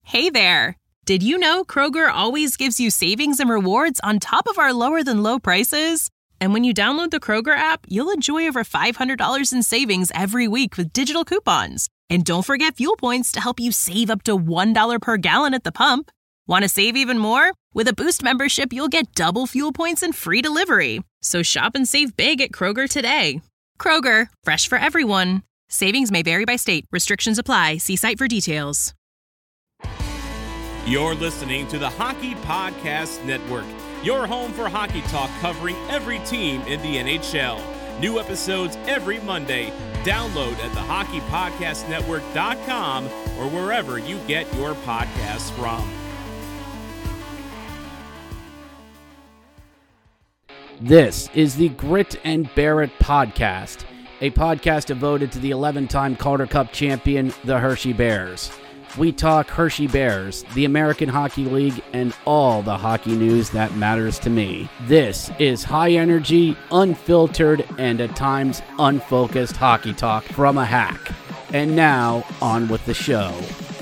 Hey there! Did you know Kroger always gives you savings and rewards on top of our lower-than-low prices? And when you download the Kroger app, you'll enjoy over $500 in savings every week with digital coupons. And don't forget fuel points to help you save up to $1 per gallon at the pump. Want to save even more? With a Boost membership, you'll get double fuel points and free delivery. So shop and save big at Kroger today. Kroger, fresh for everyone. Savings may vary by state. Restrictions apply. See site for details. You're listening to the Hockey Podcast Network, your home for hockey talk covering every team in the NHL. New episodes every Monday. Download at thehockeypodcastnetwork.com or wherever you get your podcasts from. This is the Grit and Bear It podcast, a podcast devoted to the 11-time Calder Cup champion, the Hershey Bears. We talk Hershey Bears, the American Hockey League, and all the hockey news that matters to me. This is high energy, unfiltered, and at times unfocused hockey talk from a hack. And now, on with the show.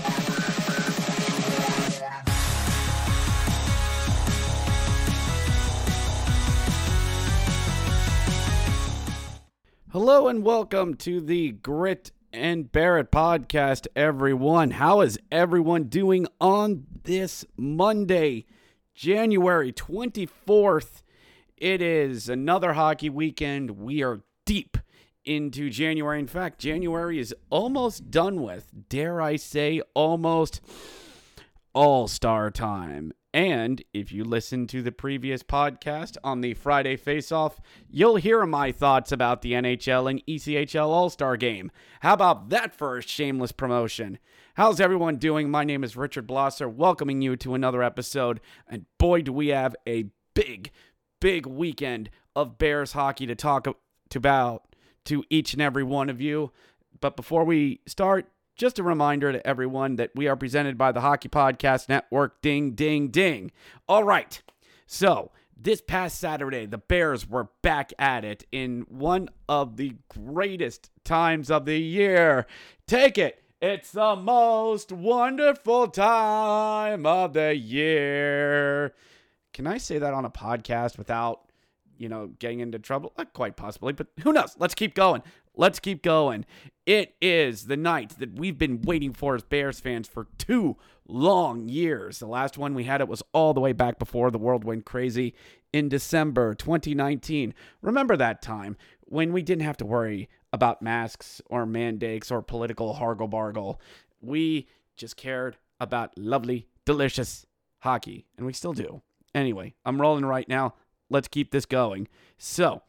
Hello and welcome to the Grit and Bear It podcast, everyone. How is everyone doing on this Monday, January 24th? It is another hockey weekend. We are deep into January. In fact, January is almost done with. Dare I say, almost all-star time. And if you listen to the previous podcast on the Friday Face-Off, you'll hear my thoughts about the NHL and ECHL All-Star Game. How about that for a shameless promotion? How's everyone doing? My name is Richard Blosser, welcoming you to another episode. And boy, do we have a big weekend of Bears hockey to talk about to each and every one of you. But before we start, just a reminder to everyone that we are presented by the Hockey Podcast Network. Ding, ding, ding. All right. So this past Saturday, the Bears were back at it in one of the greatest times of the year. Take it. It's the most wonderful time of the year. Can I say that on a podcast without, getting into trouble? Quite possibly, but who knows? Let's keep going. It is the night that we've been waiting for as Bears fans for 2 long years. The last one we had it was all the way back before the world went crazy in December 2019. Remember that time when we didn't have to worry about masks or mandates or political hargle-bargle. We just cared about lovely, delicious hockey, and we still do. Anyway, I'm rolling right now. Let's keep this going. So,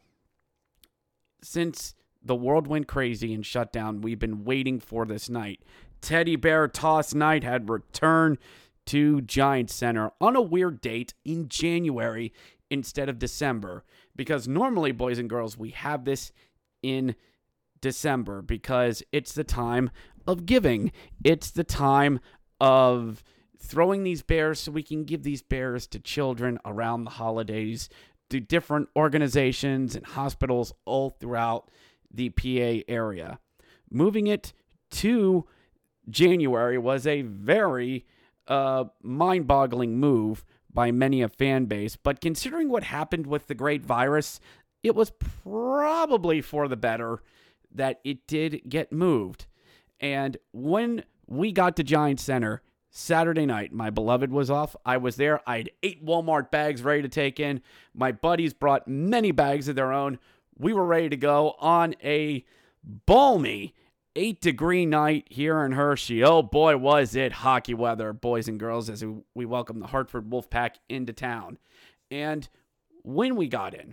since the world went crazy and shut down, we've been waiting for this night. Teddy Bear Toss Night had returned to Giants Center on a weird date in January instead of December. Because normally, boys and girls, we have this in December because it's the time of giving. It's the time of throwing these bears so we can give these bears to children around the holidays, to different organizations and hospitals all throughout the PA area. Moving it to January was a very mind-boggling move by many a fan base, but considering what happened with the great virus, it was probably for the better that it did get moved. And when we got to Giants Center Saturday night, my beloved was off. I was there. I had 8 Walmart bags ready to take in. My buddies brought many bags of their own. We were ready to go on a balmy 8-degree night here in Hershey. Oh boy, was it hockey weather, boys and girls, as we welcome the Hartford Wolfpack into town. And when we got in,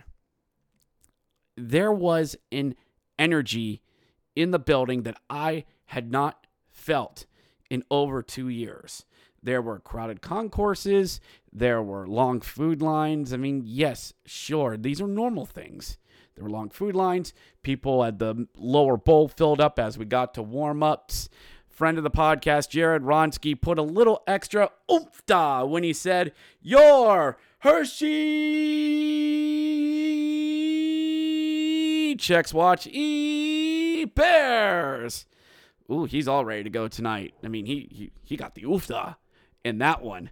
there was an energy in the building that I had not felt in over 2 years. There were crowded concourses. There were long food lines. I mean, yes, sure, these are normal things. There were long food lines. People had the lower bowl filled up as we got to warm-ups. Friend of the podcast, Jared Ronsky, put a little extra oomph-da when he said, "Your Hershey Checks Watch Bears." Ooh, he's all ready to go tonight. I mean, he got the oof-da. in that one.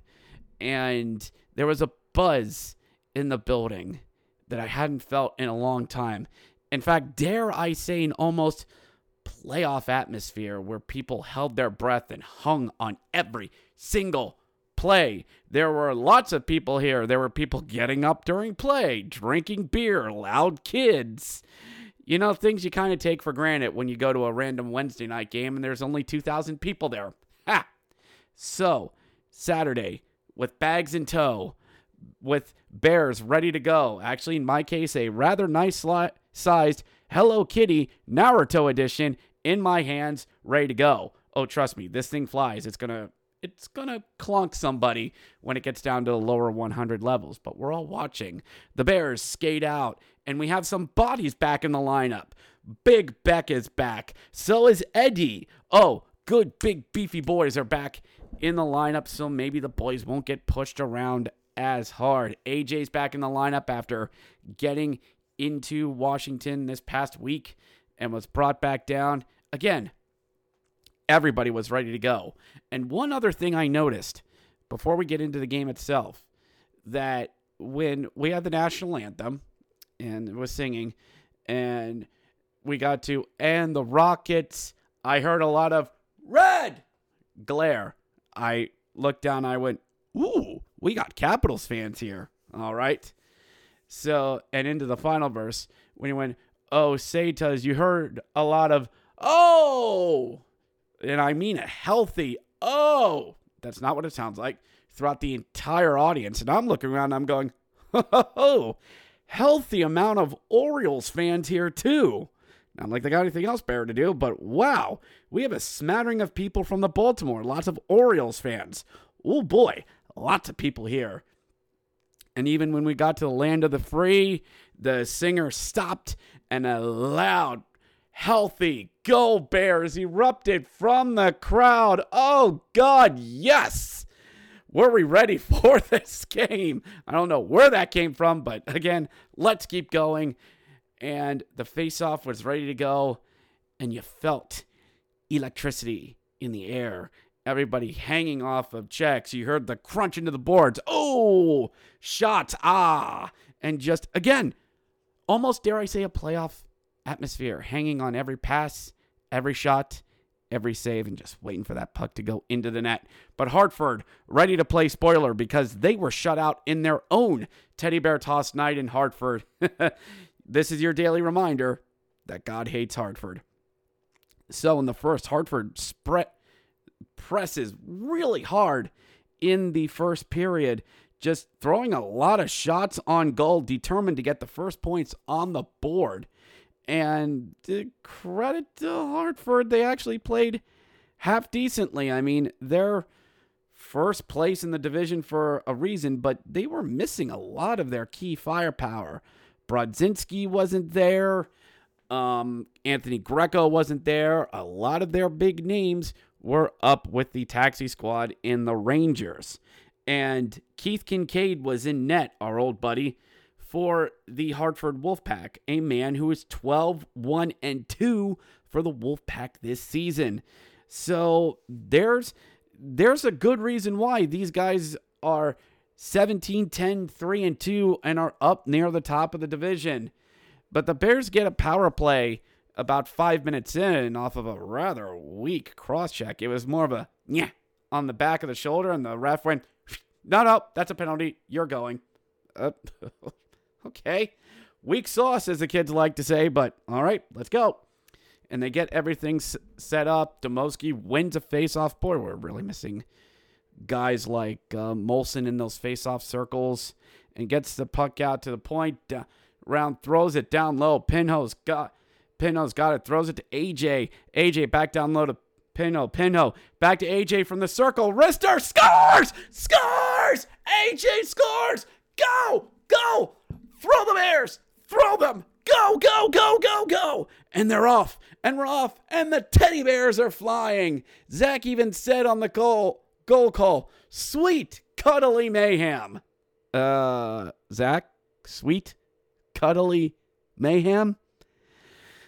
And there was a buzz in the building that I hadn't felt in a long time. In fact, dare I say, an almost playoff atmosphere where people held their breath and hung on every single play. There were lots of people here. There were people getting up during play, drinking beer, loud kids. You know, things you kind of take for granted when you go to a random Wednesday night game and there's only 2,000 people there. Ha! So, Saturday, with bags in tow, with Bears ready to go. Actually, in my case, a rather nice sized Hello Kitty Naruto edition in my hands, ready to go. Oh, trust me, this thing flies. It's gonna clunk somebody when it gets down to the lower 100 levels. But we're all watching the Bears skate out, and we have some bodies back in the lineup. Big Beck is back. So is Eddie. Oh, good big beefy boys are back in the lineup, so maybe the boys won't get pushed around as hard. AJ's back in the lineup after getting into Washington this past week and was brought back down. Again, everybody was ready to go. And one other thing I noticed before we get into the game itself, that when we had the national anthem and it was singing and we got to "And the Rockets," I heard a lot of red glare. I looked down, I went, ooh, we got Capitals fans here. All right. So, and into the final verse, when he went, "Oh, Satas," you heard a lot of, "Oh," and I mean a healthy, "Oh." That's not what it sounds like throughout the entire audience. And I'm looking around, I'm going, oh, healthy amount of Orioles fans here too. Not like they got anything else better to do, but wow, we have a smattering of people from the Baltimore, lots of Orioles fans. Oh boy, lots of people here. And even when we got to the land of the free, the singer stopped and a loud, healthy "Go Bears" erupted from the crowd. Oh God, yes! Were we ready for this game? I don't know where that came from, but again, let's keep going. And the face-off was ready to go, and you felt electricity in the air. Everybody hanging off of checks. You heard the crunch into the boards. Oh, shots, and just, again, almost dare I say a playoff atmosphere, hanging on every pass, every shot, every save, and just waiting for that puck to go into the net. But Hartford ready to play spoiler because they were shut out in their own teddy bear toss night in Hartford. This is your daily reminder that God hates Hartford. So in the first, Hartford presses really hard in the first period, just throwing a lot of shots on goal, determined to get the first points on the board. And credit to Hartford, they actually played half decently. I mean, they're first place in the division for a reason, but they were missing a lot of their key firepower. Brodzinski wasn't there. Anthony Greco wasn't there. A lot of their big names were up with the taxi squad in the Rangers. And Keith Kincaid was in net, our old buddy, for the Hartford Wolfpack, a man who is 12-1-2 for the Wolfpack this season. So there's a good reason why these guys are 17-10-3-2 and are up near the top of the division. But the Bears get a power play about 5 minutes in off of a rather weak cross-check. It was more of a yeah on the back of the shoulder, and the ref went, no, that's a penalty. You're going. Okay. Weak sauce, as the kids like to say, but all right, let's go. And they get everything set up. Demoski wins a face-off. Boy, we're really missing guys like Molson in those face-off circles, and gets the puck out to the point. Round throws it down low. Pinho's got it. Throws it to AJ. AJ back down low to Pinho. Pinho back to AJ from the circle. Wrister scores! Scores! AJ scores! Go! Throw the Bears! Throw them! Go! And they're off. And we're off. And the teddy bears are flying. Zach even said on the goal call, "Sweet cuddly mayhem." Zach? Sweet cuddly mayhem?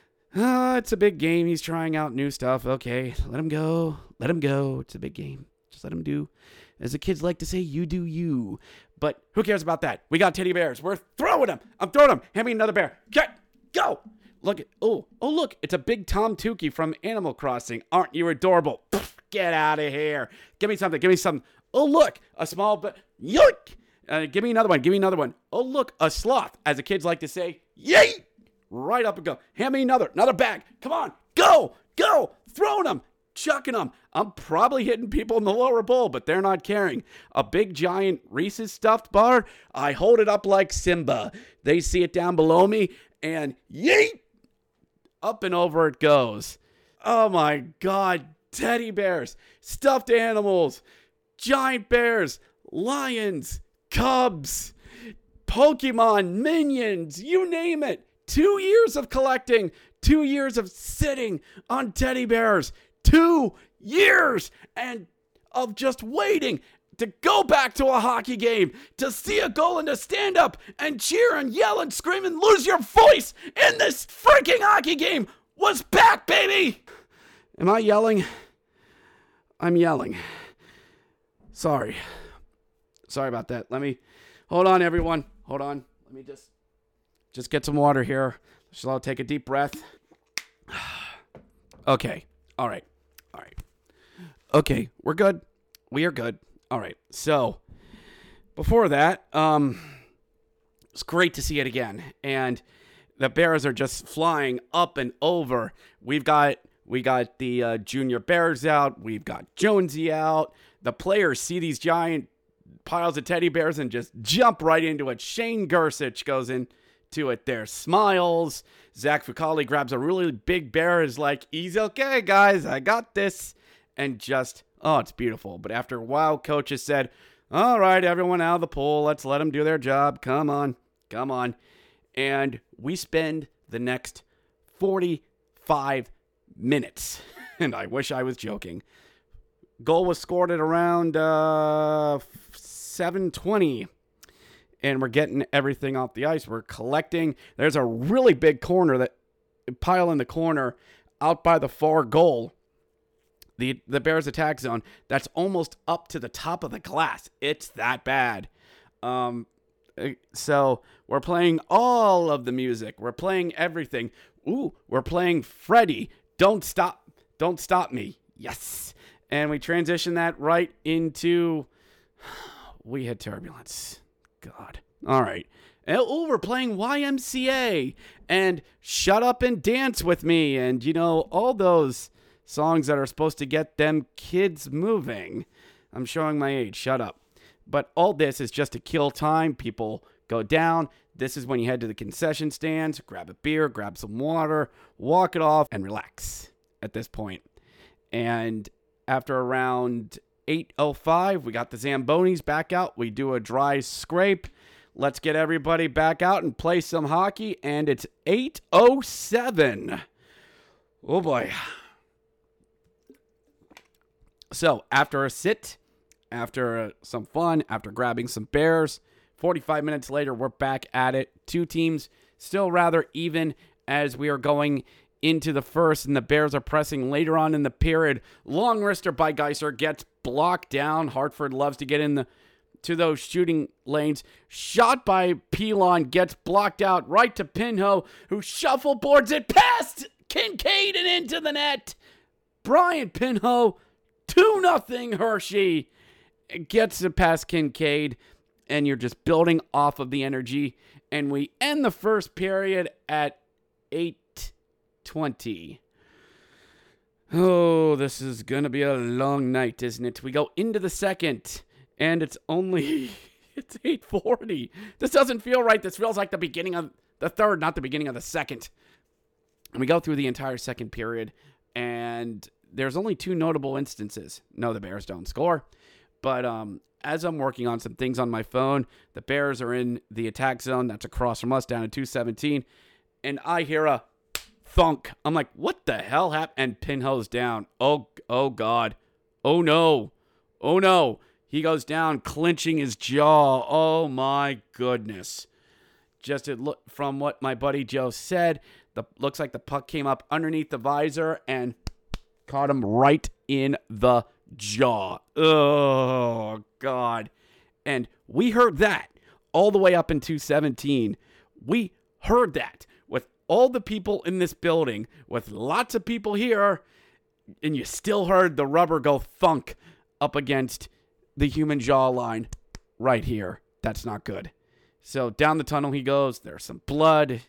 It's a big game. He's trying out new stuff. Okay, let him go. It's a big game. Just let them do, as the kids like to say, you do you. But who cares about that? We got teddy bears. We're throwing them. I'm throwing them. Hand me another bear. Get, go. Look at, look. It's a big Tom Tukey from Animal Crossing. Aren't you adorable? Pfft, get out of here. Give me something. Oh, look, a small, yoink. Give me another one. Oh, look, a sloth, as the kids like to say, yeet. Right up and go. Hand me another bag. Come on, go. Throwing them, chucking them. I'm probably hitting people in the lower bowl, but they're not caring. A big giant Reese's stuffed bar. I hold it up like Simba. They see it down below me, and yeet. Up and over it goes. Oh my God. Teddy bears, stuffed animals, giant bears, lions, cubs, Pokemon, minions, you name it. 2 years of collecting, 2 years of sitting on teddy bears, 2 years and of just waiting to go back to a hockey game, to see a goal and to stand up and cheer and yell and scream and lose your voice in this freaking hockey game was back, baby. Am I yelling? I'm yelling. Sorry about that. Hold on, everyone. Hold on. Let me just get some water here. I'll take a deep breath. Okay. All right. Okay. We're good. We are good. All right. So before that, it's great to see it again. And the Bears are just flying up and over. We got the junior Bears out. We've got Jonesy out. The players see these giant piles of teddy bears and just jump right into it. Shane Gersich goes into it there. Smiles. Zach Fucali grabs a really big bear. Is like, he's okay, guys. I got this. And just, it's beautiful. But after a while, coaches said, all right, everyone out of the pool. Let's let them do their job. Come on. And we spend the next 45 minutes. And I wish I was joking. Goal was scored at around 7:20. And we're getting everything off the ice. We're collecting. There's a really big pile in the corner out by the far goal. The Bears attack zone. That's almost up to the top of the glass. It's that bad. So we're playing all of the music. We're playing everything. We're playing Freddy. Don't stop me. Yes. And we transition that right into, we had turbulence. God. All right. We're playing YMCA and Shut Up and Dance With Me. And, all those songs that are supposed to get them kids moving. I'm showing my age. Shut up. But all this is just to kill time. People go down. This is when you head to the concession stands, grab a beer, grab some water, walk it off, and relax at this point. And after around 8:05, we got the Zambonis back out. We do a dry scrape. Let's get everybody back out and play some hockey. And it's 8:07. Oh, boy. So after a sit, after some fun, after grabbing some bears, 45 minutes later, we're back at it. Two teams still rather even as we are going into the first, and the Bears are pressing later on in the period. Long wrister by Geiser gets blocked down. Hartford loves to get to those shooting lanes. Shot by Pilon gets blocked out right to Pinho, who shuffleboards it past Kincaid and into the net. Brian Pinho, 2-0 Hershey. It gets it past Kincaid, and you're just building off of the energy. And we end the first period at 8:20. Oh, this is going to be a long night, isn't it? We go into the second, and it's 8:40. This doesn't feel right. This feels like the beginning of the third, not the beginning of the second. And we go through the entire second period, and there's only two notable instances. No, the Bears don't score. But as I'm working on some things on my phone, the Bears are in the attack zone. That's across from us down at 217. And I hear a thunk. I'm like, what the hell happened? And Pinho's down. Oh God. Oh, no. He goes down, clenching his jaw. Oh, my goodness. Just from what my buddy Joe said, looks like the puck came up underneath the visor and caught him right in the jaw. Oh, God. And we heard that all the way up in 217. We heard that with all the people in this building, with lots of people here, and you still heard the rubber go thunk up against the human jawline right here. That's not good. So down the tunnel he goes. There's some blood.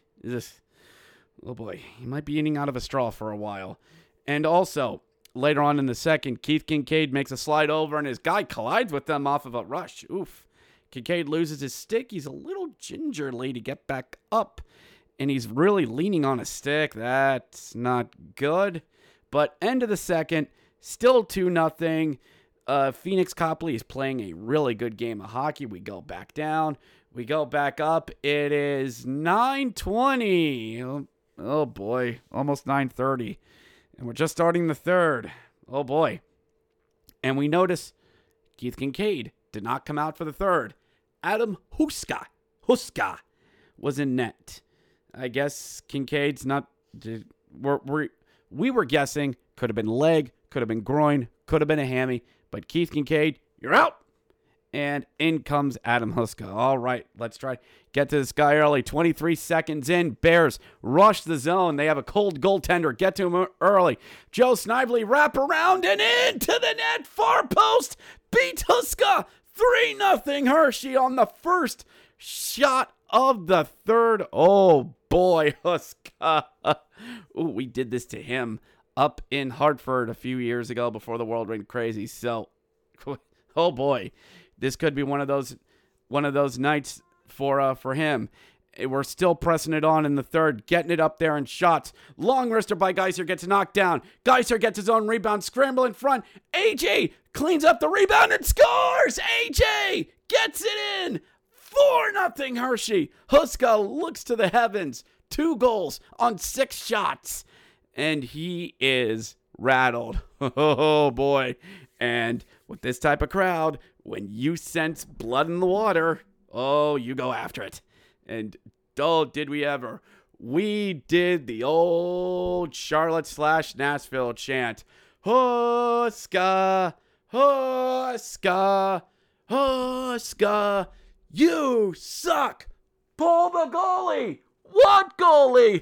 Oh boy, he might be eating out of a straw for a while. And also, later on in the second, Keith Kincaid makes a slide over and his guy collides with them off of a rush. Oof. Kincaid loses his stick. He's a little gingerly to get back up. And he's really leaning on a stick. That's not good. But end of the second, still 2-0. Phoenix Copley is playing a really good game of hockey. We go back down. We go back up. It is 9:20. Oh boy, almost 9:30. And we're just starting the third. Oh boy. And we notice Keith Kincaid did not come out for the third. Adam Huska was in net. I guess Kincaid's not... We were guessing. Could have been leg, could have been groin, could have been a hammy. But Keith Kincaid, you're out. And in comes Adam Huska. All right, let's try get to this guy early. 23 seconds in. Bears rush the zone. They have a cold goaltender. Get to him early. Joe Snively wrap around and into the net. Far post. Beats Huska. 3-0 Hershey on the first shot of the third. Oh, boy, Huska. Ooh, we did this to him up in Hartford a few years ago before the world went crazy. So, oh, boy. This could be one of those nights for him. We're still pressing it on in the third, getting it up there in shots. Long wrister by Geiser gets knocked down. Geiser gets his own rebound, scramble in front. AJ cleans up the rebound and scores! AJ gets it in! 4-0 Hershey. Huska looks to the heavens. 2 goals on 6 shots. And he is rattled. Oh, boy. And with this type of crowd, when you sense blood in the water, oh, you go after it. And oh, did we ever. We did the old Charlotte/Nashville chant. Huska, Huska, Huska, you suck. Pull the goalie. What goalie?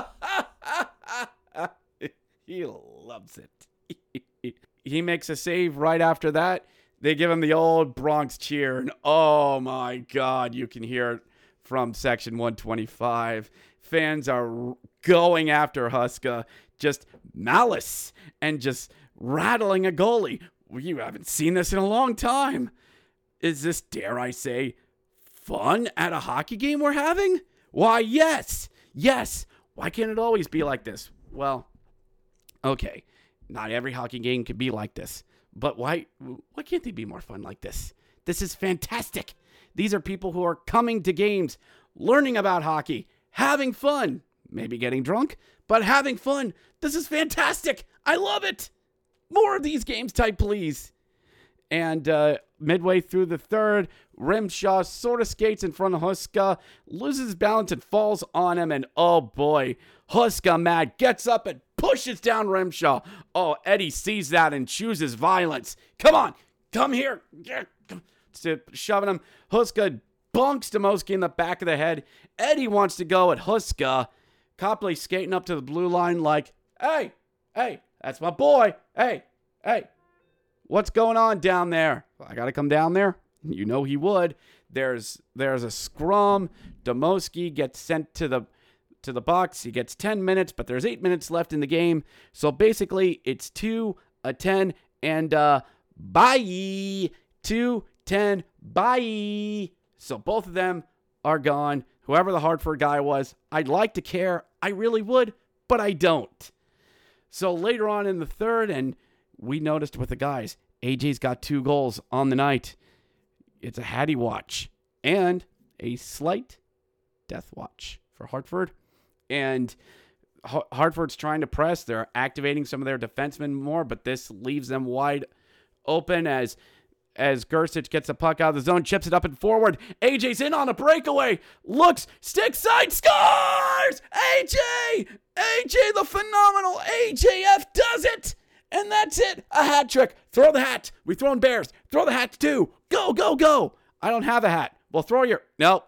He loves it. He makes a save right after that. They give him the old Bronx cheer. And oh my God, you can hear it from section 125. Fans are going after Huska. Just malice and just rattling a goalie. You haven't seen this in a long time. Is this, dare I say, fun at a hockey game we're having? Why, yes. Yes. Why can't it always be like this? Well, okay. Not every hockey game could be like this. But why can't they be more fun like this? This is fantastic. These are people who are coming to games, learning about hockey, having fun, maybe getting drunk, but having fun. This is fantastic. I love it. More of these games type, please. And midway through the third, Rimshaw sort of skates in front of Huska, loses his balance and falls on him. And oh boy, Huska mad, gets up and pushes down Rimshaw. Oh, Eddie sees that and chooses violence. Come on, come here. Shoving him. Huska bunks Demoski in the back of the head. Eddie wants to go at Huska. Copley skating up to the blue line like, hey, that's my boy. Hey. What's going on down there? I got to come down there? You know he would. There's a scrum. Demoski gets sent to the box. He gets 10 minutes, but there's 8 minutes left in the game. So basically, it's 2-10 and bye. 2-10, bye. So both of them are gone. Whoever the Hartford guy was, I'd like to care. I really would, but I don't. So later on in the third, and we noticed with the guys, AJ's got 2 goals on the night. It's a Hattie watch and a slight death watch for Hartford. And Hartford's trying to press. They're activating some of their defensemen more, but this leaves them wide open as Gersich gets the puck out of the zone, chips it up and forward. AJ's in on a breakaway. Looks, stick side, scores! AJ, the phenomenal AJF does it! And that's it. A hat trick. Throw the hat. We throwing Bears. Throw the hat too. Go, go, go. I don't have a hat. Well, throw your... Nope.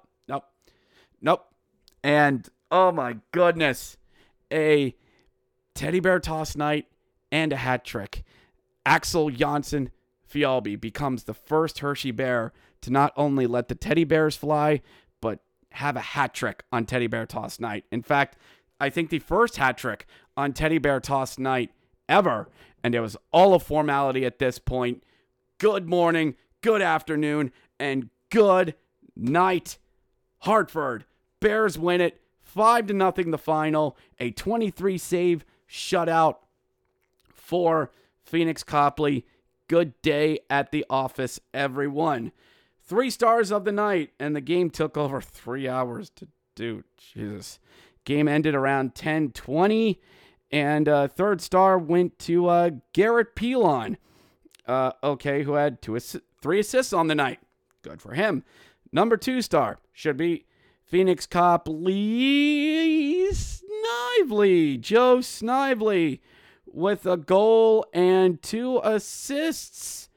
And, oh my goodness, a teddy bear toss night and a hat trick. Axel Janssen Fjallby becomes the first Hershey Bear to not only let the teddy bears fly, but have a hat trick on teddy bear toss night. In fact, I think the first hat trick on teddy bear toss night ever. And it was all a formality at this point. Good morning, good afternoon, and good night, Hartford. Bears win it 5-0 the final. A 23-save shutout for Phoenix Copley. Good day at the office, everyone. 3 stars of the night, and the game took over 3 hours to do. Jesus. Game ended around 10:20, and third star went to Garrett Pilon, who had 3 assists on the night. Good for him. Number 2 star should be Phoenix Copley Snively. Joe Snively with a goal and 2 assists.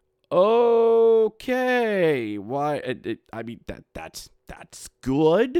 Okay. Why? I mean, that's good.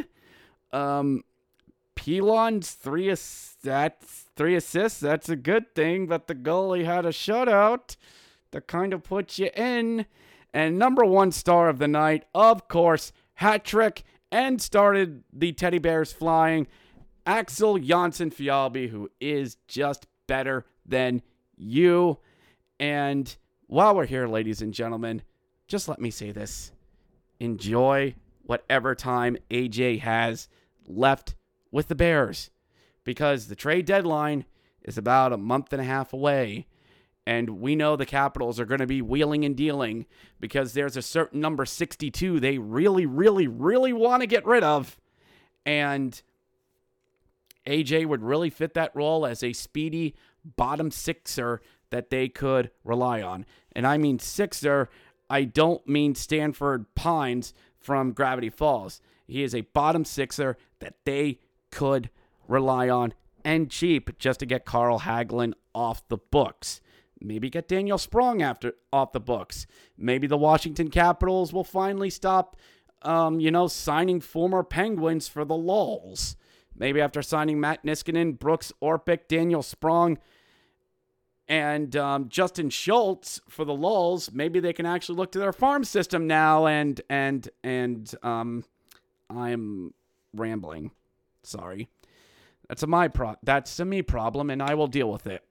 Pilon's 3 assists. That's a good thing. But the goalie had a shutout that kind of puts you in. And number 1 star of the night, of course, hat trick and started the teddy bears flying. Axel Janssen Fjallby, who is just better than you. And while we're here, ladies and gentlemen, just let me say this. Enjoy whatever time AJ has left with the Bears, because the trade deadline is about a month and a half away. And we know the Capitals are going to be wheeling and dealing because there's a certain number 62 they really, really, really want to get rid of. And AJ would really fit that role as a speedy bottom sixer that they could rely on. And I mean sixer, I don't mean Stanford Pines from Gravity Falls. He is a bottom sixer that they could rely on, and cheap, just to get Carl Hagelin off the books. Maybe get Daniel Sprong off the books. Maybe the Washington Capitals will finally stop, signing former Penguins for the lulz. Maybe after signing Matt Niskanen, Brooks Orpik, Daniel Sprong, and Justin Schultz for the lulz, maybe they can actually look to their farm system now. And I'm rambling. Sorry. That's a me problem, and I will deal with it.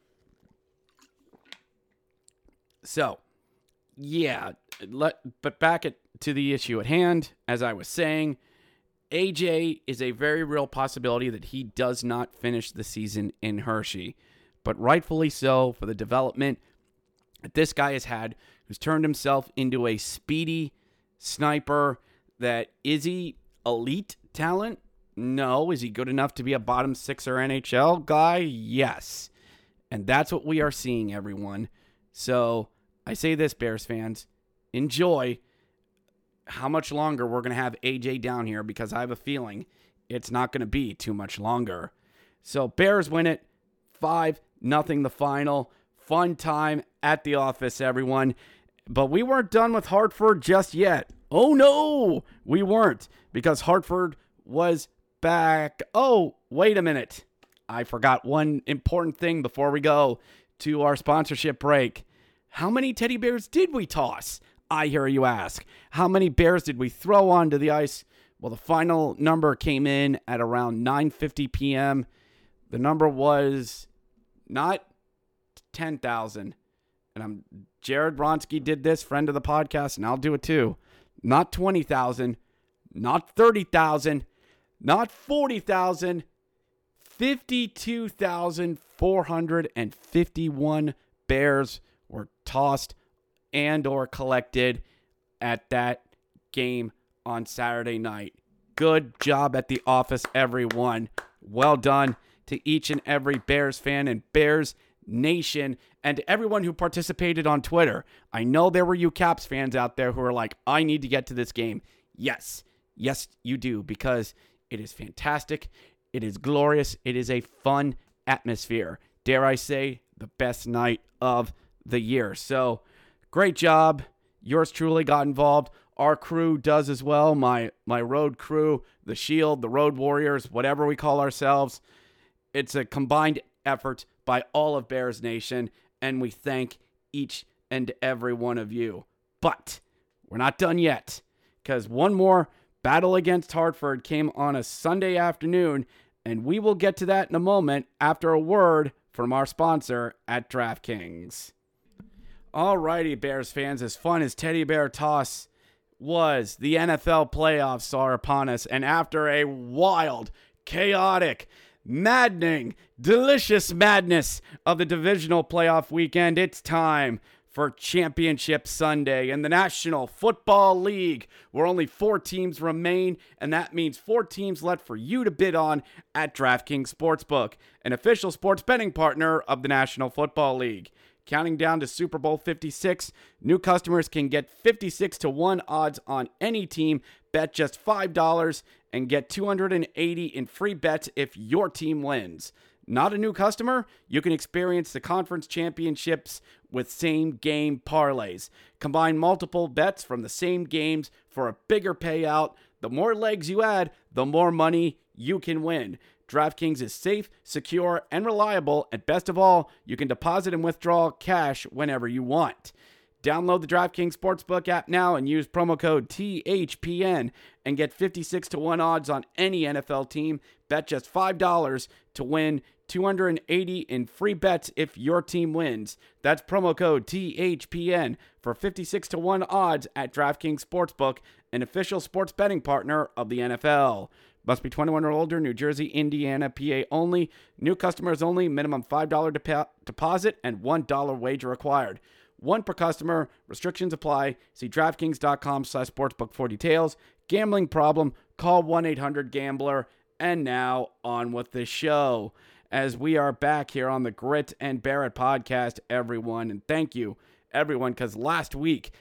So, yeah, but back to the issue at hand. As I was saying, AJ is a very real possibility that he does not finish the season in Hershey, but rightfully so for the development that this guy has had, who's turned himself into a speedy sniper. That is he elite talent? No. Is he good enough to be a bottom sixer NHL guy? Yes. And that's what we are seeing, everyone. So I say this, Bears fans, enjoy how much longer we're going to have AJ down here, because I have a feeling it's not going to be too much longer. So Bears win it 5-0 the final. Fun time at the office, everyone. But we weren't done with Hartford just yet. Oh, no, we weren't, because Hartford was back. Oh, wait a minute. I forgot one important thing before we go to our sponsorship break. How many teddy bears did we toss? I hear you ask. How many bears did we throw onto the ice? Well, the final number came in at around 9:50 p.m. The number was not 10,000. And Jared Bronski did this, friend of the podcast, and I'll do it too. Not 20,000, not 30,000, not 40,000. 52,451 bears were tossed and or collected at that game on Saturday night. Good job at the office, everyone. Well done to each and every Bears fan and Bears Nation, and to everyone who participated on Twitter. I know there were you Caps fans out there who are like, I need to get to this game. Yes, you do, because it is fantastic. It is glorious. It is a fun atmosphere. Dare I say, the best night of the year. So great job. Yours truly got involved. Our crew does as well. My road crew, the Shield, the Road Warriors, whatever we call ourselves. It's a combined effort by all of Bears Nation, and we thank each and every one of you. But we're not done yet, because one more battle against Hartford came on a Sunday afternoon, and we will get to that in a moment after a word from our sponsor at DraftKings. Alrighty, Bears fans, as fun as Teddy Bear Toss was, the NFL playoffs are upon us, and after a wild, chaotic, maddening, delicious madness of the divisional playoff weekend, it's time for Championship Sunday in the National Football League, where only 4 teams remain, and that means 4 teams left for you to bid on at DraftKings Sportsbook, an official sports betting partner of the National Football League. Counting down to Super Bowl 56, new customers can get 56-1 odds on any team. Bet just $5 and get $280 in free bets if your team wins. Not a new customer? You can experience the conference championships with same-game parlays. Combine multiple bets from the same games for a bigger payout. The more legs you add, the more money you can win. DraftKings is safe, secure, and reliable, and best of all, you can deposit and withdraw cash whenever you want. Download the DraftKings Sportsbook app now and use promo code THPN and get 56-1 odds on any NFL team. Bet just $5 to win $280 in free bets if your team wins. That's promo code THPN for 56-1 odds at DraftKings Sportsbook, an official sports betting partner of the NFL. Must be 21 or older, New Jersey, Indiana, PA only. New customers only, minimum $5 deposit and $1 wager required. 1 per customer, restrictions apply. See DraftKings.com/sportsbook for details. Gambling problem, call 1-800-GAMBLER. And now, on with the show. As we are back here on the Grit and Barrett podcast, everyone. And thank you, everyone, because last week's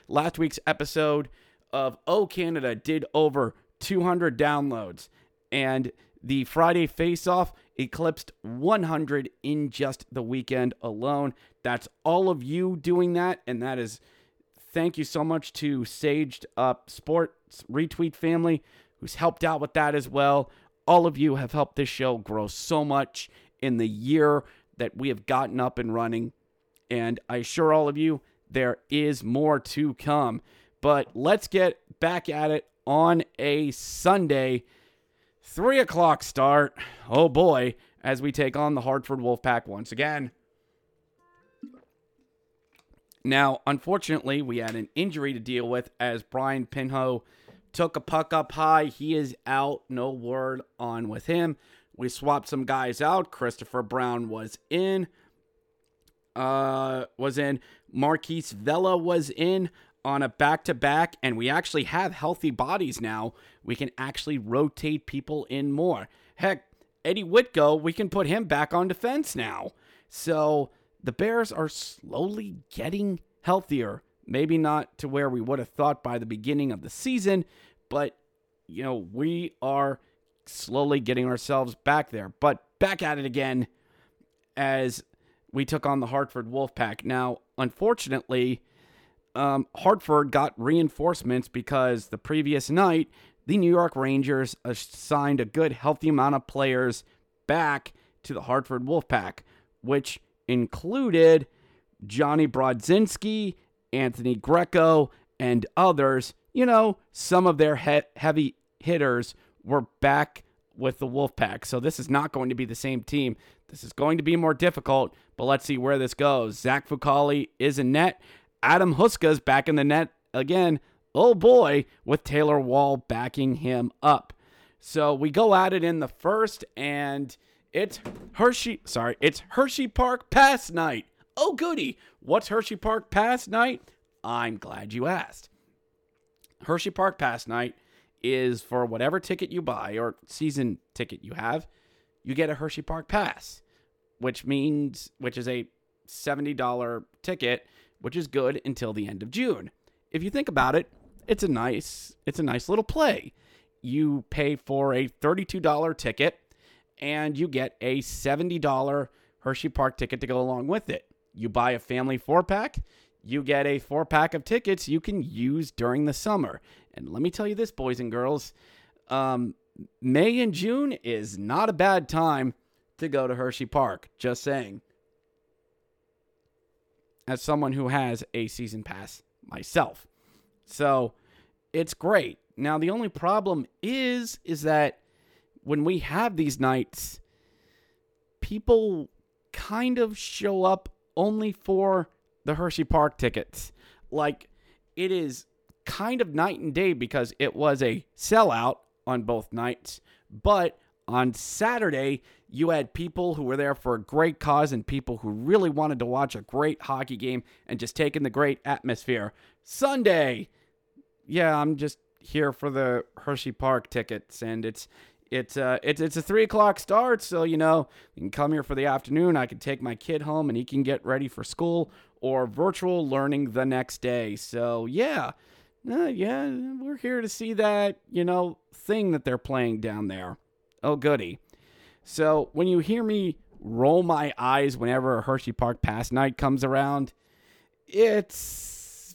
episode of Oh Canada did over 200 downloads. And the Friday Face-Off eclipsed 100 in just the weekend alone. That's all of you doing that, and that is thank you so much to Saged Up Sports Retweet family, who's helped out with that as well. All of you have helped this show grow so much in the year that we have gotten up and running, and I assure all of you there is more to come. But let's get back at it on a Sunday. 3 o'clock start. Oh boy, as we take on the Hartford Wolfpack once again. Now, unfortunately, we had an injury to deal with as Brian Pinho took a puck up high. He is out. No word on with him. We swapped some guys out. Christopher Brown was in. Marquise Vela was in on a back-to-back, and we actually have healthy bodies now. We can actually rotate people in more. Heck, Eddie Whitgo, we can put him back on defense now. So the Bears are slowly getting healthier. Maybe not to where we would have thought by the beginning of the season, but, we are slowly getting ourselves back there. But back at it again as we took on the Hartford Wolfpack. Now, unfortunately, Hartford got reinforcements because the previous night, the New York Rangers assigned a good, healthy amount of players back to the Hartford Wolfpack, which included Johnny Brodzinski, Anthony Greco, and others. Some of their heavy hitters were back with the Wolfpack. So this is not going to be the same team. This is going to be more difficult, but let's see where this goes. Zach Fucale is in net. Adam Huska's back in the net again. Oh boy, with Taylor Wall backing him up. So we go at it in the first, and it's Hershey Park Pass night. Oh goody, what's Hershey Park Pass night? I'm glad you asked. Hershey Park Pass night is for whatever ticket you buy or season ticket you have, you get a Hershey Park Pass, which is a $70 ticket, which is good until the end of June. If you think about it, it's a nice little play. You pay for a $32 ticket and you get a $70 Hershey Park ticket to go along with it. You buy a family 4-pack, you get a 4-pack of tickets you can use during the summer. And let me tell you this, boys and girls, May and June is not a bad time to go to Hershey Park. Just saying. As someone who has a season pass myself. So it's great. Now, the only problem is that when we have these nights, people kind of show up only for the Hershey Park tickets. Like, it is kind of night and day because it was a sellout on both nights. But on Saturday, you had people who were there for a great cause and people who really wanted to watch a great hockey game and just take in the great atmosphere. Sunday, yeah, I'm just here for the Hershey Park tickets, and it's a 3:00 start, so you can come here for the afternoon. I can take my kid home and he can get ready for school or virtual learning the next day. So yeah, we're here to see that thing that they're playing down there. Oh goody. So when you hear me roll my eyes whenever a Hershey Park Pass night comes around, it's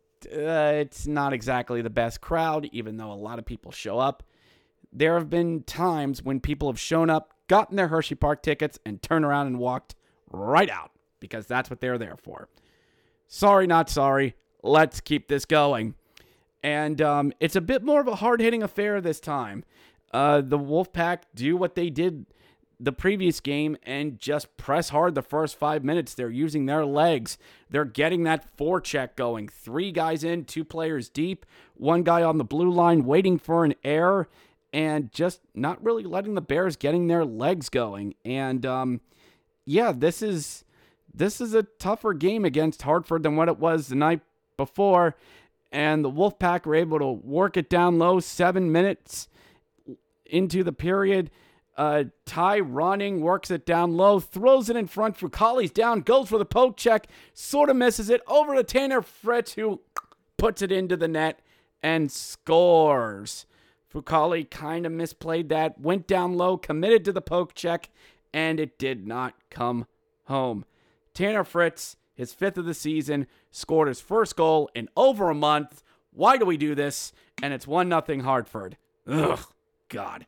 not exactly the best crowd, even though a lot of people show up. There have been times when people have shown up, gotten their Hershey Park tickets, and turned around and walked right out because that's what they're there for. Sorry, not sorry. Let's keep this going. And it's a bit more of a hard-hitting affair this time. The Wolfpack do what they did the previous game and just press hard the first 5 minutes. They're using their legs. They're getting that forecheck going. 3 guys in, 2 players deep, 1 guy on the blue line waiting for an error, and just not really letting the Bears getting their legs going. And this is a tougher game against Hartford than what it was the night before. And the Wolfpack were able to work it down low 7 minutes into the period. Ty Ronning works it down low, throws it in front. Fucale's down, goes for the poke check, sort of misses it over to Tanner Fritz, who puts it into the net and scores. Fucale kind of misplayed that, went down low, committed to the poke check, and it did not come home. Tanner Fritz, his 5th of the season, scored his first goal in over a month. Why do we do this? And it's 1-0 Hartford. Ugh, God.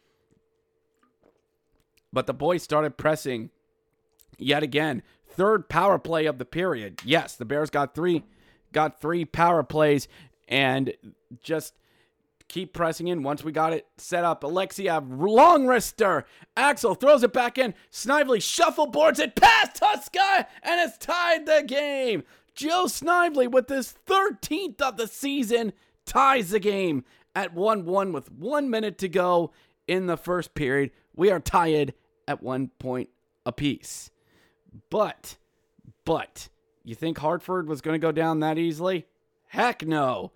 But the boys started pressing yet again. 3rd power play of the period. Yes, the Bears got three power plays and just keep pressing in. Once we got it set up, Alexiev, long wrister. Axel throws it back in. Snively shuffleboards it past Tuska, and it's tied the game. Joe Snively, with his 13th of the season, ties the game at 1-1 with 1 minute to go in the first period. We are tied at 1 point apiece. But, you think Hartford was going to go down that easily? Heck no.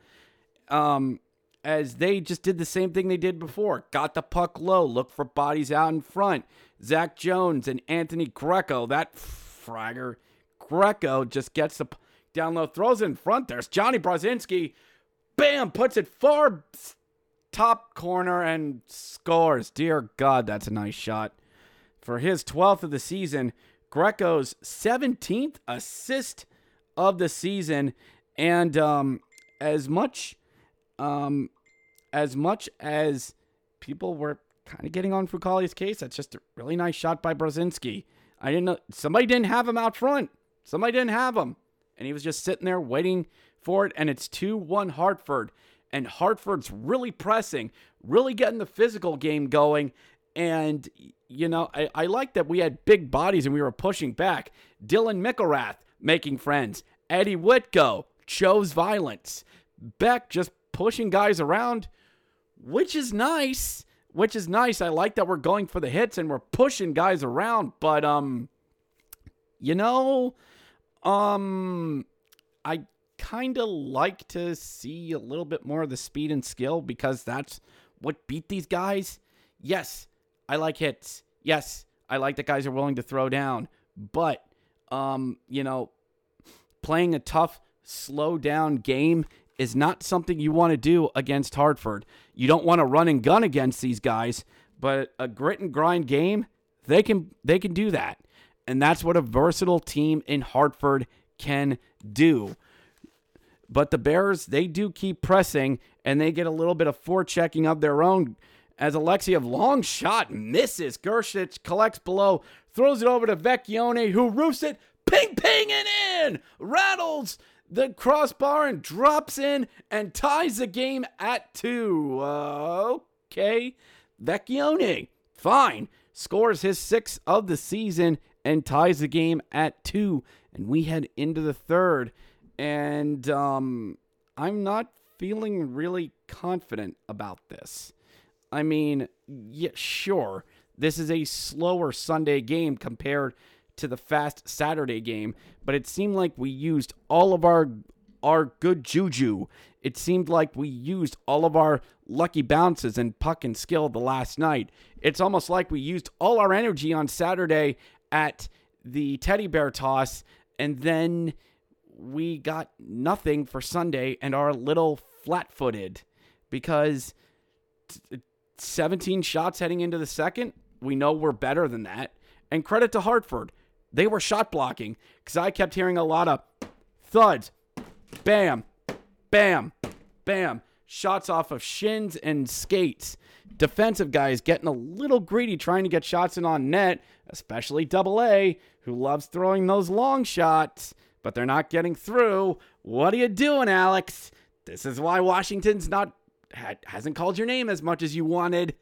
As they just did the same thing they did before. Got the puck low, looked for bodies out in front. Zach Jones and Anthony Greco, that fragger. Greco just gets the down low, throws it in front. There's Johnny Brozinski. Bam, puts it far top corner and scores. Dear God, that's a nice shot. For his 12th of the season, Greco's 17th assist of the season. And as much as people were kind of getting on Fucale's case, that's just a really nice shot by Brozinski. I didn't know. Somebody didn't have him out front. Somebody didn't have him. And he was just sitting there waiting for it. And it's 2-1 Hartford. And Hartford's really pressing, really getting the physical game going. And, I like that we had big bodies and we were pushing back. Dylan Mickelrath making friends. Eddie Whitko chose violence. Beck just pushing guys around, which is nice. I like that we're going for the hits and we're pushing guys around. But, I kind of like to see a little bit more of the speed and skill because that's what beat these guys. Yes, I like hits. Yes, I like that guys are willing to throw down. But, playing a tough, slow down game is not something you want to do against Hartford. You don't want to run and gun against these guys, but a grit and grind game, they can do that. And that's what a versatile team in Hartford can do. But the Bears, they do keep pressing, and they get a little bit of forechecking of their own as Alexiev, long shot, misses. Gershich collects below, throws it over to Vecchione, who roofs it, ping, and in! Rattles the crossbar and drops in and ties the game at 2. Okay. Vecchione, fine, scores his 6th of the season and ties the game at 2. And we head into the third. And I'm not feeling really confident about this. I mean, yeah, sure, this is a slower Sunday game compared to the fast Saturday game, but it seemed like we used all of our good juju. It seemed like we used all of our lucky bounces and puck and skill the last night. It's almost like we used all our energy on Saturday at the teddy bear toss, and then we got nothing for Sunday and are a little flat-footed because 17 shots heading into the second, we know we're better than that. And credit to Hartford. They were shot blocking because I kept hearing a lot of thuds, bam, bam, bam, shots off of shins and skates. Defensive guys getting a little greedy trying to get shots in on net, especially AA, who loves throwing those long shots, but they're not getting through. What are you doing, Alex? This is why Washington's hasn't called your name as much as you wanted.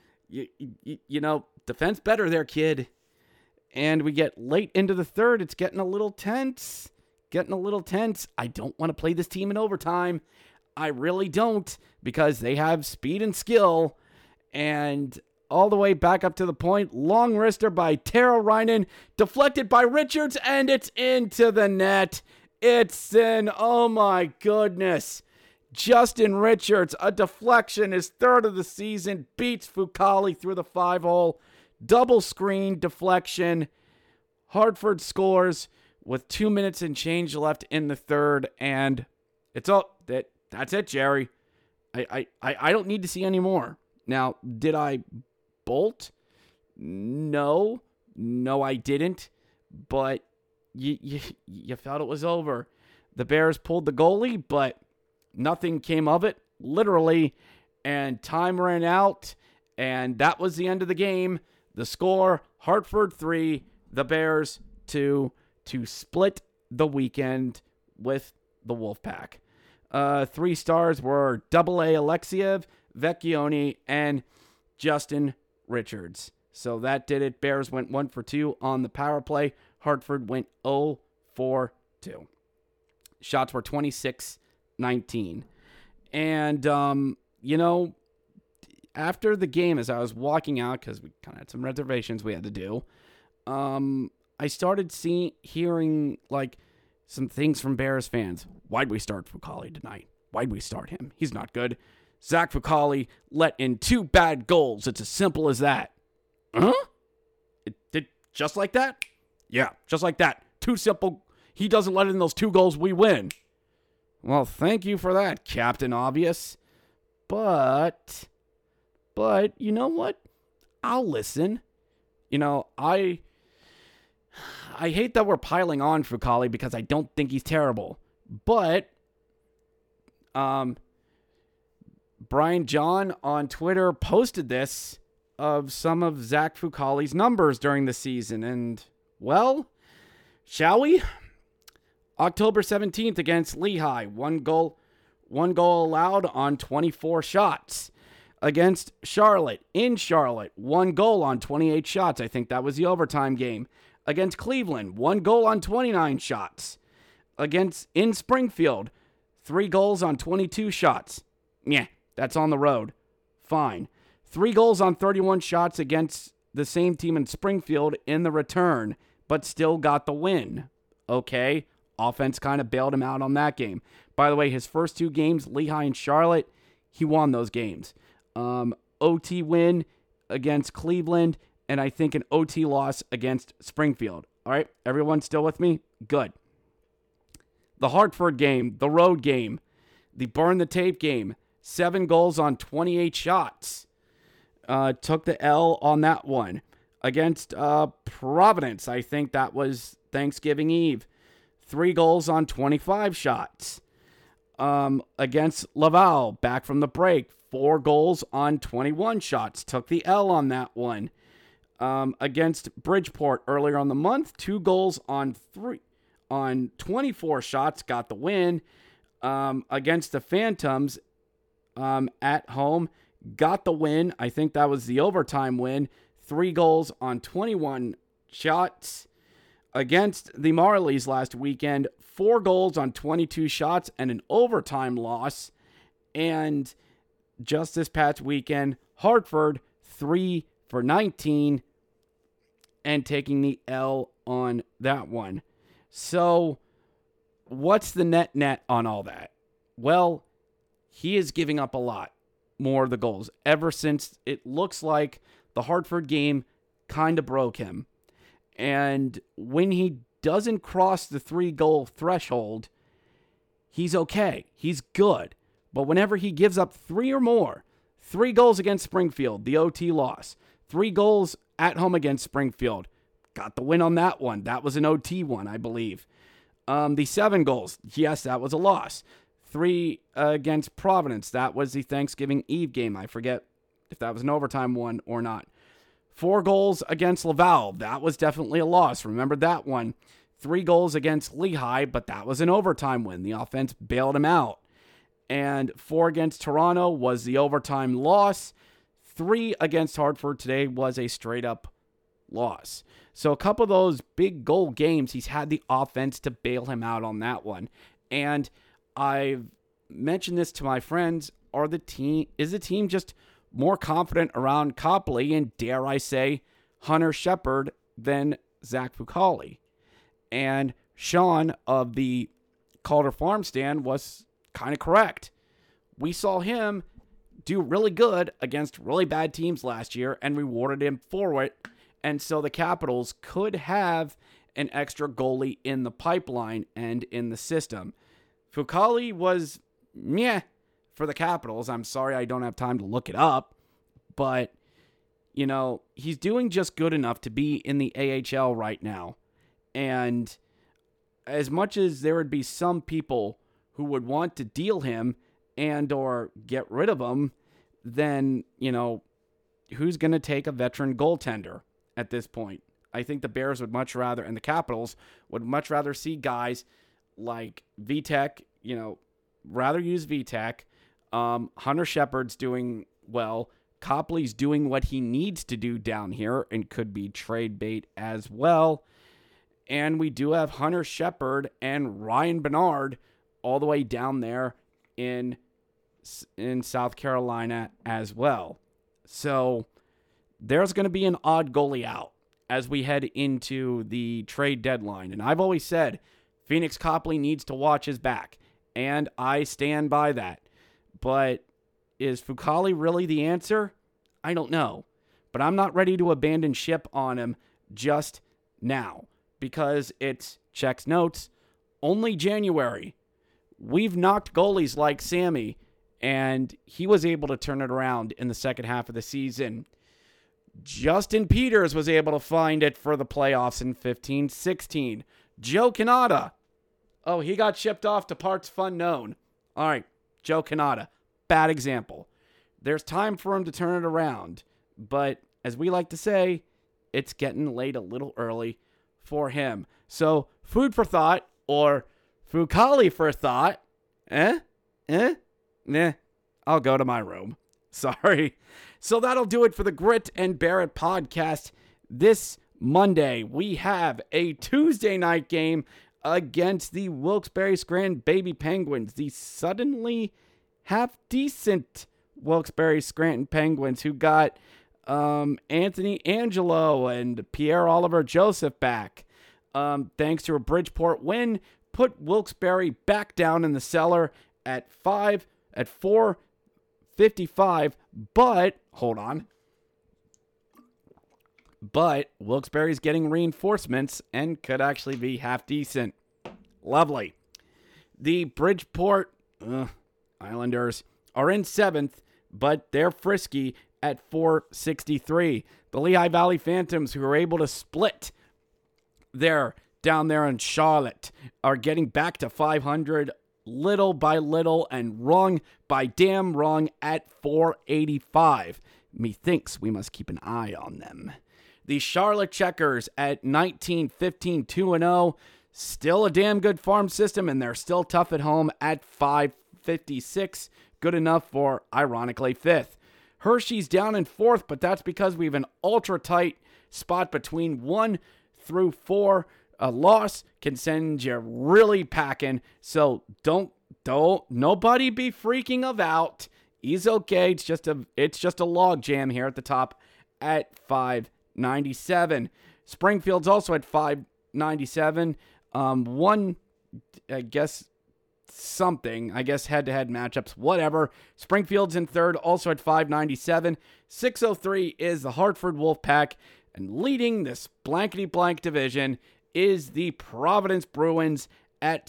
You know, defense better there, kid. And we get late into the third. It's getting a little tense. I don't want to play this team in overtime. I really don't, because they have speed and skill. And all the way back up to the point, long wrister by Taro Reinen, deflected by Richards, and it's into the net. It's in. Oh my goodness. Justin Richards, a deflection, his 3rd of the season, beats Fucale through the 5-hole. Double screen deflection. Hartford scores with 2 minutes and change left in the third, and it's all that's it, Jerry. I don't need to see any more. Now, did I bolt? No, I didn't. But you felt it was over. The Bears pulled the goalie, but nothing came of it, literally, and time ran out, and that was the end of the game. The score, Hartford 3, the Bears 2, to split the weekend with the Wolfpack. 3 stars were AA Alexiev, Vecchione, and Justin Richards. So that did it. Bears went 1 for 2 on the power play. Hartford went 0 for 2. Shots were 26-19. And, after the game, as I was walking out, because we kind of had some reservations we had to do, I started hearing, some things from Bears fans. Why'd we start Fucale tonight? Why'd we start him? He's not good. Zach Fucale let in 2 bad goals. It's as simple as that. Huh? It did just like that? Yeah, just like that. 2 simple. He doesn't let in those 2 goals, we win. Well, thank you for that, Captain Obvious. But you know what? I'll listen. I hate that we're piling on Fucale because I don't think he's terrible. But Brian John on Twitter posted this of some of Zach Fucale's numbers during the season. And, well, shall we? October 17th against Lehigh, 1 goal allowed on 24 shots. Against Charlotte, in Charlotte, 1 goal on 28 shots. I think that was the overtime game. Against Cleveland, 1 goal on 29 shots. In Springfield, 3 goals on 22 shots. Yeah, that's on the road. Fine. 3 goals on 31 shots against the same team in Springfield in the return, but still got the win. Okay, offense kind of bailed him out on that game. By the way, his first 2 games, Lehigh and Charlotte, he won those games. OT win against Cleveland, and I think an OT loss against Springfield. All right, everyone still with me? Good. The Hartford game, the road game, the burn the tape game, 7 goals on 28 shots. Took the L on that one. against Providence. I think that was Thanksgiving Eve. 3 goals on 25 shots. Against Laval, back from the break, 4 goals on 21 shots. Took the L on that one. Against Bridgeport earlier on the month, 2 goals on 24 shots, got the win. Against the Phantoms at home, got the win. I think that was the overtime win. 3 goals on 21 shots. Against the Marlies last weekend, 4 goals on 22 shots and an overtime loss. And just this past weekend, Hartford, 3 for 19 and taking the L on that one. So what's the net on all that? Well, he is giving up a lot more of the goals ever since it looks like the Hartford game kind of broke him. And when he doesn't cross the 3-goal threshold, he's okay. He's good. But whenever he gives up 3 or more, 3 goals against Springfield, the OT loss, 3 goals at home against Springfield, got the win on that one. That was an OT one, I believe. The 7 goals, yes, that was a loss. 3 against Providence, that was the Thanksgiving Eve game. I forget if that was an overtime one or not. 4 goals against Laval, that was definitely a loss. Remember that one. 3 goals against Lehigh, but that was an overtime win. The offense bailed him out. And 4 against Toronto was the overtime loss. 3 against Hartford today was a straight-up loss. So a couple of those big goal games, he's had the offense to bail him out on that one. And I've mentioned this to my friends. Is the team just more confident around Copley and, dare I say, Hunter Shepard than Zach Fucale? And Sean of the Calder Farm Stand was kind of correct. We saw him do really good against really bad teams last year and rewarded him for it. And so the Capitals could have an extra goalie in the pipeline and in the system. Fucale was meh for the Capitals. I'm sorry I don't have time to look it up. But, you know, he's doing just good enough to be in the AHL right now. And as much as there would be some people who would want to deal him and or get rid of him, then, you know, who's going to take a veteran goaltender at this point? I think the Bears would much rather, and the Capitals would much rather see guys like Vitek, you know, rather use Vitek. Hunter Shepard's doing well. Copley's doing what he needs to do down here and could be trade bait as well. And we do have Hunter Shepard and Ryan Bernard all the way down there in South Carolina as well. So there's going to be an odd goalie out as we head into the trade deadline. And I've always said Phoenix Copley needs to watch his back, and I stand by that. But is Fucale really the answer? I don't know. But I'm not ready to abandon ship on him just now because it's, checks notes, only January. We've knocked goalies like Sammy, and he was able to turn it around in the second half of the season. Justin Peters was able to find it for the playoffs in 15-16. Joe Canada. Oh, he got shipped off to parts unknown. All right, Joe Canada. Bad example. There's time for him to turn it around. But as we like to say, it's getting late a little early for him. So, food for thought, or Fucale for thought. Nah, I'll go to my room. Sorry. So that'll do it for the Grit and Barrett podcast this Monday. We have a Tuesday night game against the Wilkes-Barre Scranton Baby Penguins, the suddenly half-decent Wilkes-Barre Scranton Penguins, who got Anthony Angelo and Pierre-Olivier Joseph back. Thanks to a Bridgeport win, put Wilkes-Barre back down in the cellar at 455, but, hold on. But Wilkes-Barre's getting reinforcements and could actually be half decent. Lovely. The Bridgeport Islanders are in 7th, but they're frisky at 463. The Lehigh Valley Phantoms, who are able to split their down there in Charlotte, are getting back to 500 little by little and wrong by damn wrong at 485. Methinks we must keep an eye on them. The Charlotte Checkers at 19-15, 2-0. Still a damn good farm system, and they're still tough at home at 556. Good enough for, ironically, 5th. Hershey's down in 4th, but that's because we have an ultra-tight spot between 1 through 4. A loss can send you really packing, so don't nobody be freaking about. He's okay. It's just a log jam here at the top at 597. Springfield's also at 597. Head-to-head matchups, whatever. Springfield's in 3rd, also at 597. 603 is the Hartford Wolfpack, and leading this blankety-blank division is the Providence Bruins at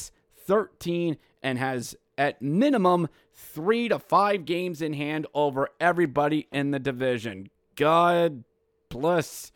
613 and has at minimum 3 to 5 games in hand over everybody in the division. God bless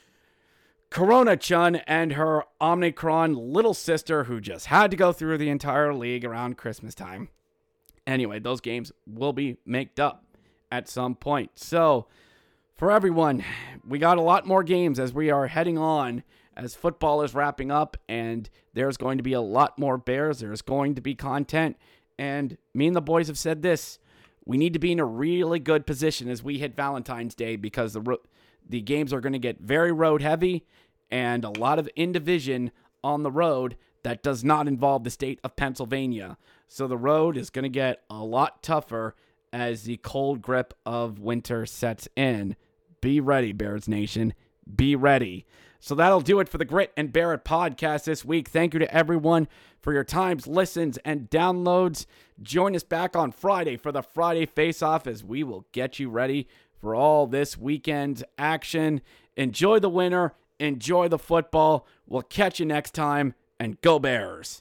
Corona-chun and her Omicron little sister, who just had to go through the entire league around Christmas time. Anyway, those games will be made up at some point. So, for everyone, we got a lot more games as we are heading on, as football is wrapping up, and there's going to be a lot more Bears. There's going to be content, and me and the boys have said this. We need to be in a really good position as we hit Valentine's Day, because the games are going to get very road heavy and a lot of in-division on the road that does not involve the state of Pennsylvania. So the road is going to get a lot tougher as the cold grip of winter sets in. Be ready, Bears Nation. Be ready. So that'll do it for the Grit and Bear It podcast this week. Thank you to everyone for your times, listens, and downloads. Join us back on Friday for the Friday Face-Off, as we will get you ready for all this weekend's action. Enjoy the winter. Enjoy the football. We'll catch you next time, and go Bears.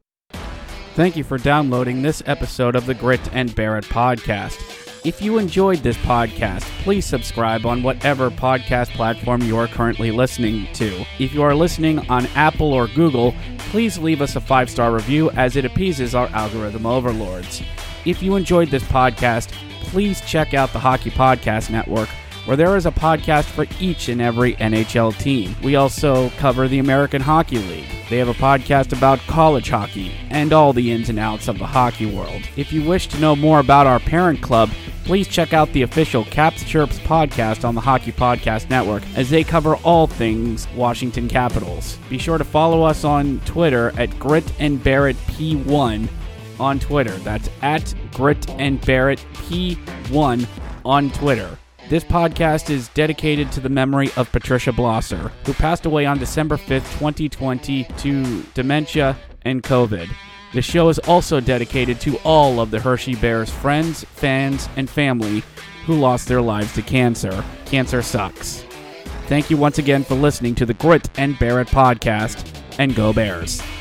Thank you for downloading this episode of the Grit and Bear It podcast. If you enjoyed this podcast, please subscribe on whatever podcast platform you are currently listening to. If you are listening on Apple or Google, please leave us a 5-star review, as it appeases our algorithm overlords. If you enjoyed this podcast, please check out the Hockey Podcast Network, where there is a podcast for each and every NHL team. We also cover the American Hockey League. They have a podcast about college hockey and all the ins and outs of the hockey world. If you wish to know more about our parent club, please check out the official Caps Chirps podcast on the Hockey Podcast Network, as they cover all things Washington Capitals. Be sure to follow us on Twitter at Grit and Barrett P1 on Twitter. That's at Grit and Barrett P1 on Twitter. This podcast is dedicated to the memory of Patricia Blosser, who passed away on December 5th, 2020 to dementia and COVID. The show is also dedicated to all of the Hershey Bears friends, fans, and family who lost their lives to cancer. Cancer sucks. Thank you once again for listening to the Grit and Bear It podcast, and go Bears.